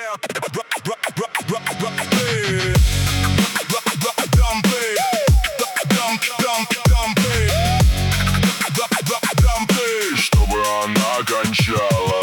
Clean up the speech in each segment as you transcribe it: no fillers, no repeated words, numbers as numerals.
Чтобы она кончала.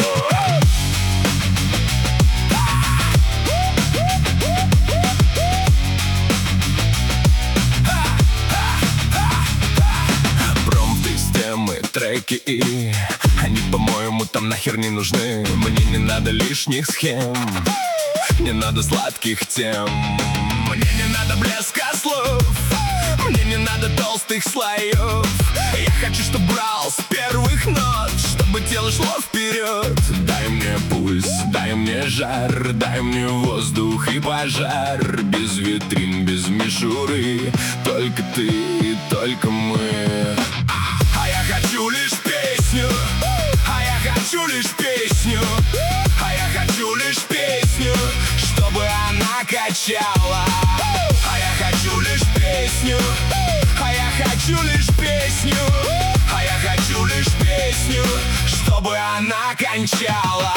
Промпты, системы, треки и они, по-моему, там нахер не нужны. Мне не надо лишних схем, не надо сладких тем, мне не надо блеска слов, мне не надо толстых слоев. Я хочу, чтоб брал с первых нот, чтобы тело шло вперед. Дай мне пульс, дай мне жар, дай мне воздух и пожар. Без витрин, без мишуры, только ты и только мы. А я хочу лишь песню, а я хочу лишь песню, а я хочу лишь песню, чтобы она качала. А я хочу лишь песню, а я хочу лишь песню, а я хочу лишь песню, чтобы она кончала.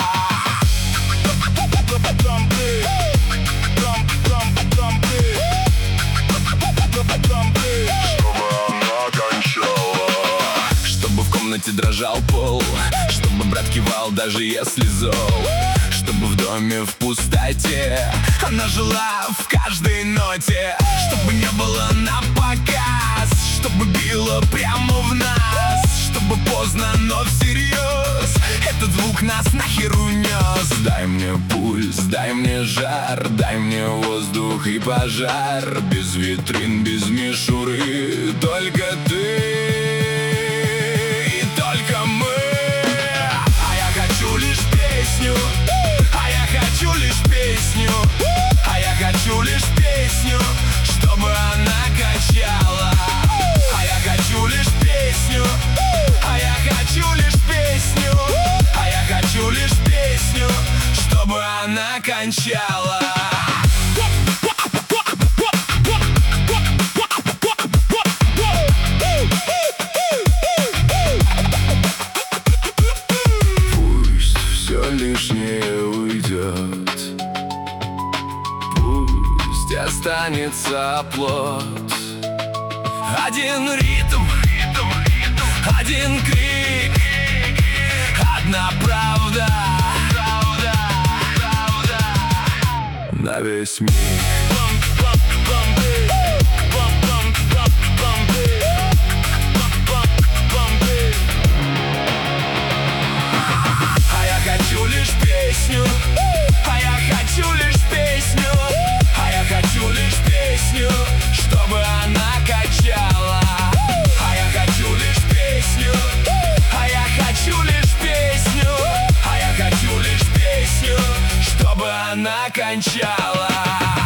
Чтобы в комнате дрожал пол, чтобы брат кивал, даже если зол. Чтобы в доме в пустоте она жила в каждой ноте. Чтобы не было на показ, чтобы било прямо в нас. Чтобы поздно, но всерьез этот звук нас нахер унес. Дай мне пульс, дай мне жар, дай мне воздух и пожар. Без витрин, без мишуры, только ты и только мы. А я хочу лишь песню, а я хочу лишь песню, а я хочу лишь песню, чтобы она качала. А я хочу лишь песню, а я хочу лишь песню, а я хочу лишь песню, чтобы она кончала. Пусть все лишнее уйдет, пусть останется плод. Один ритм, один крик, одна правда на весь мир. А я хочу лишь песню, а я хочу лишь песню, а я хочу лишь песню, чтобы она качала. А я хочу лишь песню, а я хочу лишь песню, а я хочу лишь песню, чтобы она кончала.